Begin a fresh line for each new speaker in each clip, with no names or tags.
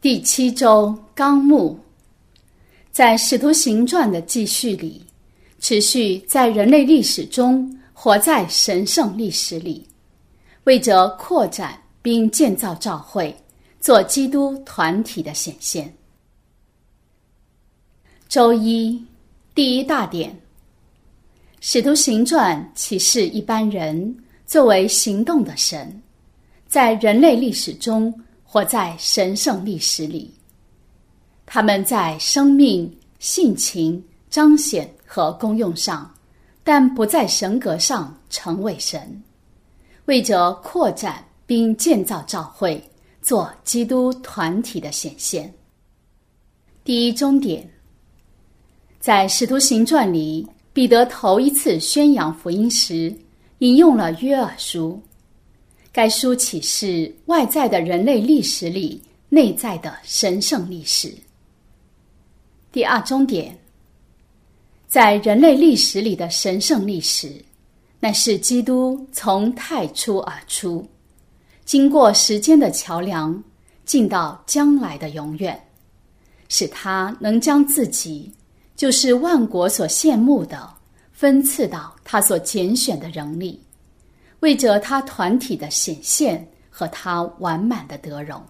第7周纲目，在使徒行传的记叙里，持续在人类历史中活在神圣历史里，为着扩展并建造教会，做基督团体的显现。周一，第一大点，使徒行传启示一般人作为行动的神，在人类历史中活在神圣历史里。他们在生命、性情、彰显和功用上，但不在神格上成为神，为着扩展并建造教会，做基督团体的显现。第一终点，在使徒行传里，彼得头一次宣扬福音时，引用了约珥书。该书启示外在的人类历史里内在的神圣历史。第二终点，在人类历史里的神圣历史，乃是基督从太初而出，经过时间的桥梁，进到将来的永远，使他能将自己，就是万国所羡慕的，分赐到他所拣选的人里，为着他团体的显现和他完满的得荣。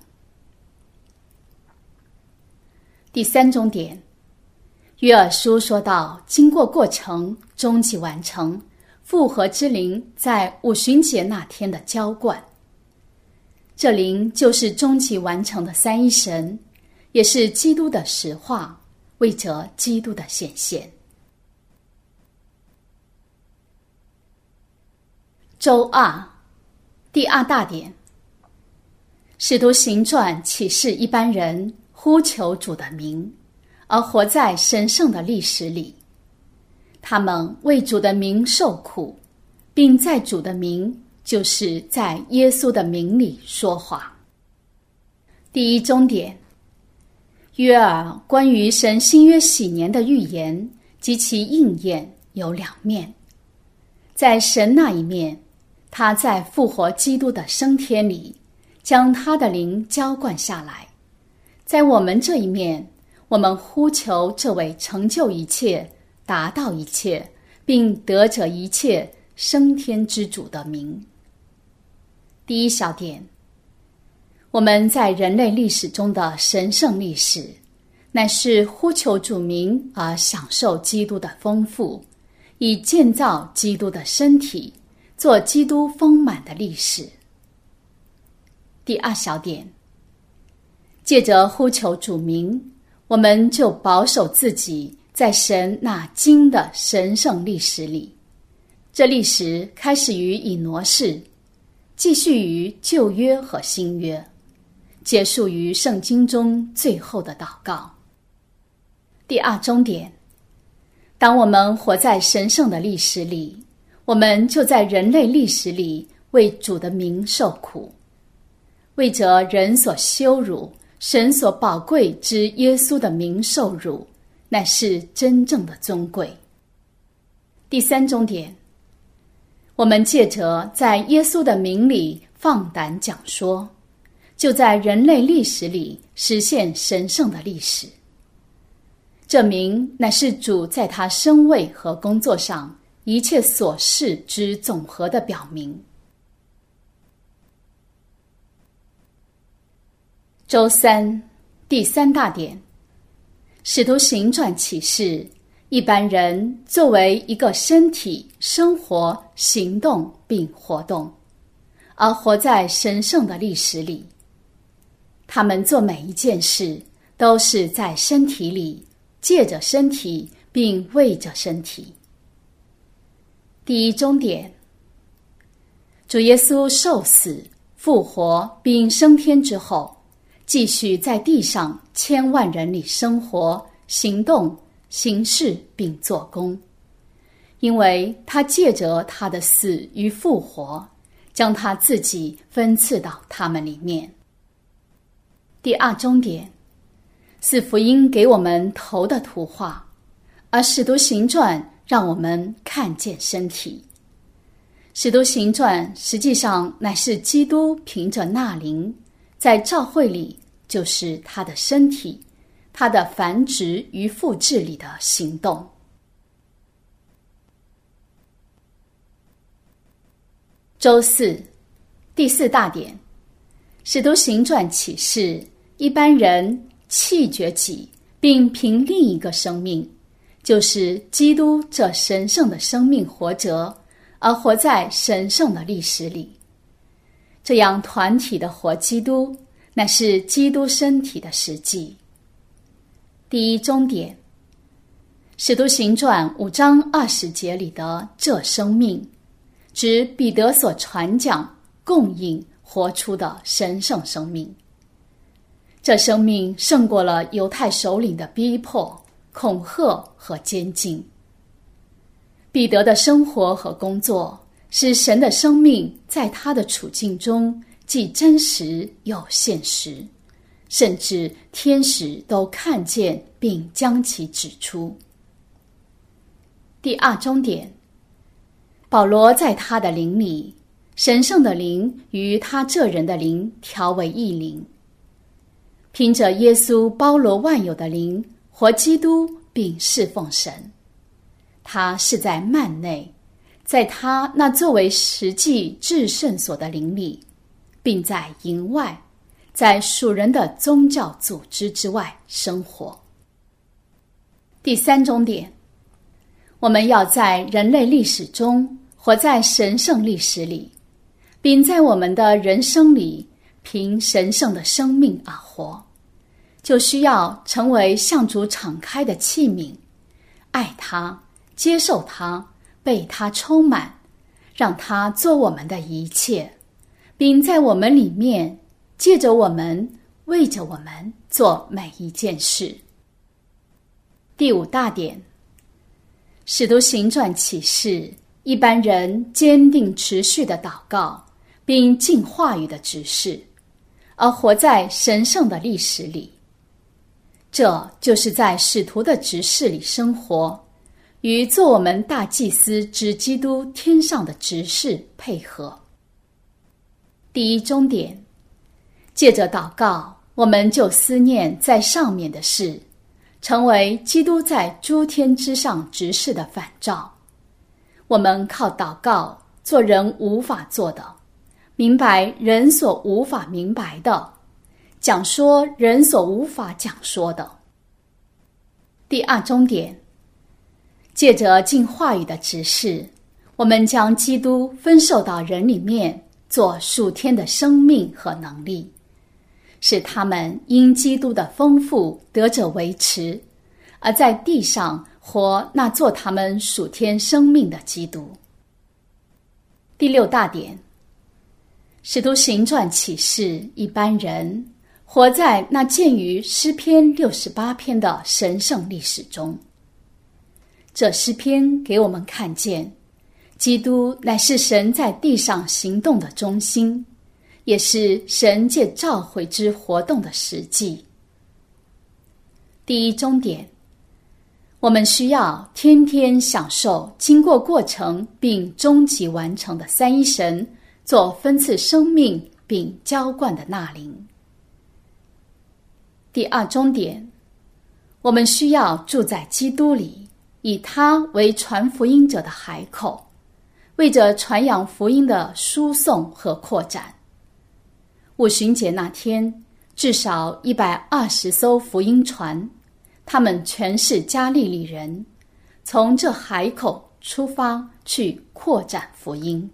第三终点，约珥书说到经过过程，终极完成，复活之灵在五旬节那天的浇灌。这灵就是终极完成的三一神，也是基督的实化，为着基督的显现。周二，第二大点，使徒行传启示一般人呼求主的名，而活在神圣的历史里。他们为主的名受苦，并在主的名，就是在耶稣的名里说话。第一终点，约珥关于神新约禧年的预言及其应验有两面。在神那一面，他在复活基督的升天里，将他的灵浇灌下来。在我们这一面，我们呼求这位成就一切、达到一切，并得着一切升天之主的名。第一小点，我们在人类历史中的神圣历史，乃是呼求主名而享受基督的丰富，以建造基督的身体，做基督丰满的历史。第二小点，借着呼求主名，我们就保守自己在神那经的神圣历史里。这历史开始于以挪士，继续于旧约和新约，结束于圣经中最后的祷告。第二终点，当我们活在神圣的历史里，我们就在人类历史里为主的名受苦，为着人所羞辱、神所宝贵之耶稣的名受辱，乃是真正的尊贵。第三终点，我们借着在耶稣的名里放胆讲说，就在人类历史里实现神圣的历史。这名乃是主在他生位和工作上一切所事之总和的表明。周三，第三大点，使徒行传启示一般人作为一个身体生活、行动并活动，而活在神圣的历史里。他们做每一件事都是在身体里，借着身体并为着身体。第一终点，主耶稣受死、复活并升天之后，继续在地上千万人里生活、行动、行事并做工，因为他借着他的死与复活，将他自己分赐到他们里面。第二终点，是福音给我们头的图画，而使徒行传让我们看见身体。使徒行传实际上乃是基督凭着那灵，在教会里就是他的身体，他的繁殖与复制里的行动。周四，第四大点，使徒行传启示一般人弃绝己，并凭另一个生命，就是基督这神圣的生命活着，而活在神圣的历史里。这样团体的活基督，乃是基督身体的实际。第一终点，使徒行传5章20节里的这生命，指彼得所传讲、供应、活出的神圣生命。这生命胜过了犹太首领的逼迫、恐吓和监禁。彼得的生活和工作，使神的生命在他的处境中既真实又现实，甚至天使都看见并将其指出。第二终点，保罗在他的灵里，神圣的灵与他这人的灵调为一灵，凭着耶稣包罗万有的灵，活基督并侍奉神。他是在幔内，在他那作为实际至圣所的灵里，并在营外，在属人的宗教组织之外生活。第三终点，我们要在人类历史中活在神圣历史里，并在我们的人生里凭神圣的生命而活，就需要成为向主敞开的器皿，爱他，接受他，被他充满，让他做我们的一切，并在我们里面借着我们，为着我们做每一件事。第五大点，使徒行传启示一般人坚定持续的祷告，并尽话语的指示，而活在神圣的历史里。这就是在使徒的执事里生活，与做我们大祭司之基督天上的执事配合。第一终点，借着祷告，我们就思念在上面的事，成为基督在诸天之上执事的反照。我们靠祷告做人无法做的，明白人所无法明白的，讲说人所无法讲说的。第二终点，借着尽话语的指示，我们将基督分授到人里面，做属天的生命和能力，使他们因基督的丰富得着维持，而在地上活那做他们属天生命的基督。第六大点，使徒行传启示一般人活在那见于诗篇68篇的神圣历史中。这诗篇给我们看见，基督乃是神在地上行动的中心，也是神借召会之活动的实际。第一终点，我们需要天天享受经过过程并终极完成的三一神做分赐生命并浇灌的纳灵。第二终点，我们需要住在基督里，以他为传福音者的海口，为着传扬福音的输送和扩展。五旬节那天，至少120艘福音船，他们全是加利利人，从这海口出发去扩展福音。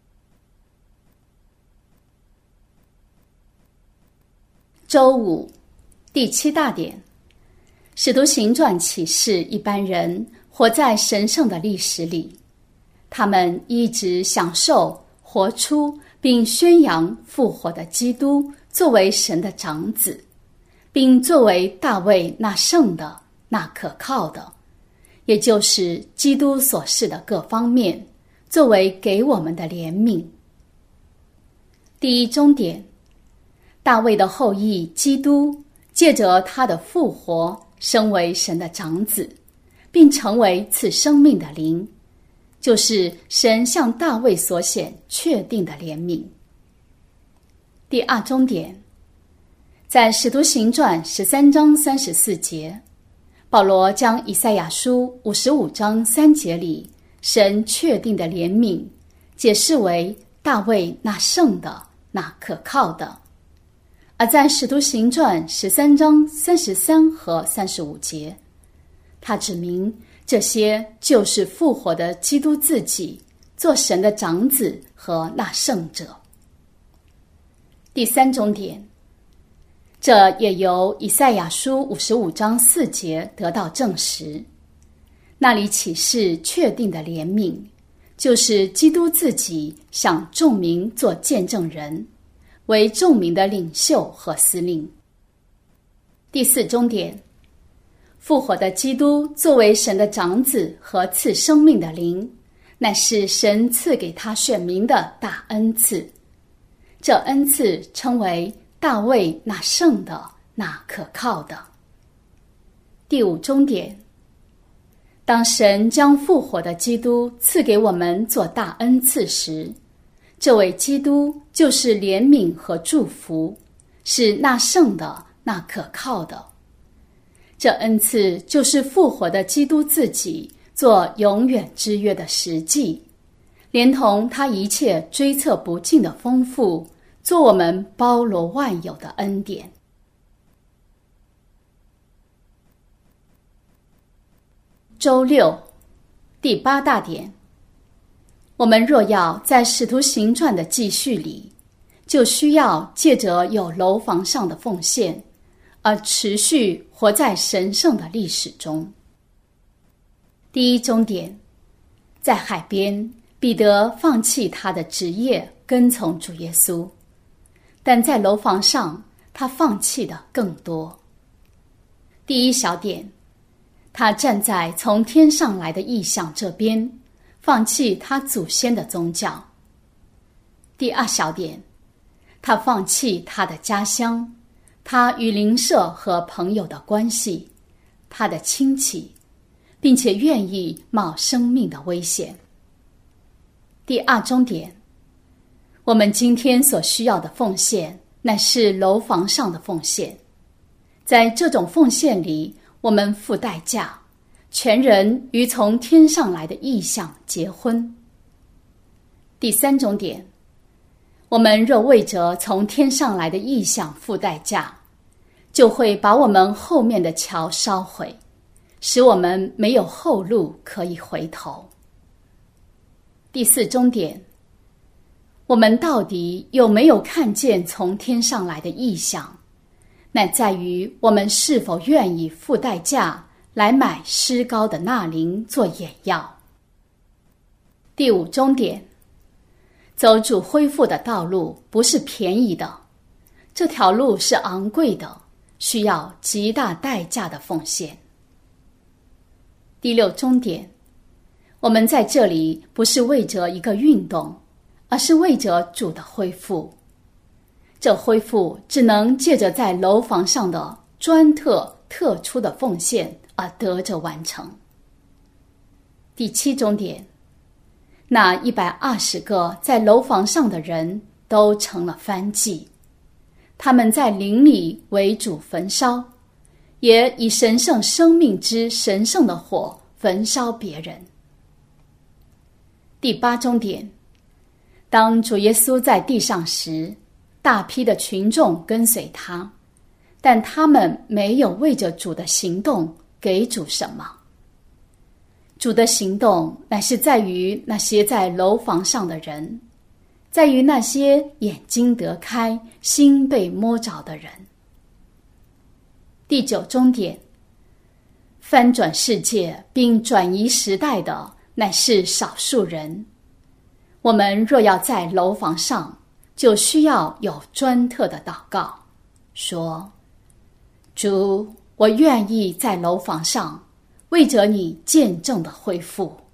周五，第七大点，使徒行传启示一般人活在神圣的历史里，他们一直享受活出并宣扬复活的基督作为神的长子，并作为大卫那圣的、那可靠的，也就是基督所示的各方面，作为给我们的怜悯。第一终点，大卫的后裔基督借着他的复活升为神的长子，并成为赐生命的灵，就是神向大卫所显确定的怜悯。第二终点， 在使徒行传13章34节，保罗将以赛亚书55章3节里神确定的怜悯解释为大卫那圣的、那可靠的。而在使徒行传13章33和35节，他指明这些就是复活的基督自己，做神的长子和那圣者。第三重点，这也由以赛亚书55章4节得到证实。那里启示确定的怜悯，就是基督自己向众民做见证人，为众民的领袖和司令。第四重点，复活的基督作为神的长子和赐生命的灵，乃是神赐给他选民的大恩赐。这恩赐称为大卫那圣的、那可靠的。第五重点，当神将复活的基督赐给我们做大恩赐时，这位基督就是怜悯和祝福，是那圣的、那可靠的。这恩赐就是复活的基督自己做永远之约的实际，连同他一切追测不尽的丰富，做我们包罗万有的恩典。周六，第八大点，我们若要在使徒行传的记叙里，就需要借着有楼房上的奉献，而持续活在神圣的历史中。第一重点，在海边，彼得放弃他的职业，跟从主耶稣，但在楼房上，他放弃的更多。第一小点，他站在从天上来的异象这边，放弃他祖先的宗教。第二小点，他放弃他的家乡，他与邻舍和朋友的关系，他的亲戚，并且愿意冒生命的危险。第二重点，我们今天所需要的奉献，乃是楼房上的奉献。在这种奉献里，我们付代价，全人与从天上来的异象结婚。第三重点，我们若为着从天上来的异象付代价，就会把我们后面的桥烧毁，使我们没有后路可以回头。第四重点，我们到底有没有看见从天上来的异象，乃在于我们是否愿意付代价来买施膏的那灵做眼药。第五重点，走主恢复的道路不是便宜的，这条路是昂贵的，需要极大代价的奉献。第六重点，我们在这里不是为着一个运动，而是为着主的恢复。这恢复只能借着在楼房上的特出的奉献而得着完成。第七重点，那120个在楼房上的人都成了燔祭，他们在灵里为主焚烧，也以神圣生命之神圣的火焚烧别人。第八重点，当主耶稣在地上时，大批的群众跟随他，但他们没有为着主的行动给主什么。主的行动乃是在于那些在楼房上的人，在于那些眼睛得开、心被摸着的人。第九重点，翻转世界并转移时代的乃是少数人。我们若要在楼房上，就需要有特的祷告，说：主，我愿意在楼房上为着你见证的恢复。